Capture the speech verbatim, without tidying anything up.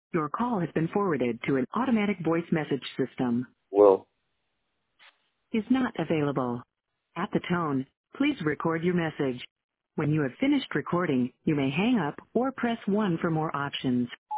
Your call has been forwarded to an automatic voice message system. Well, Is not available. At the tone, please record your message. When you have finished recording, you may hang up or press one for more options.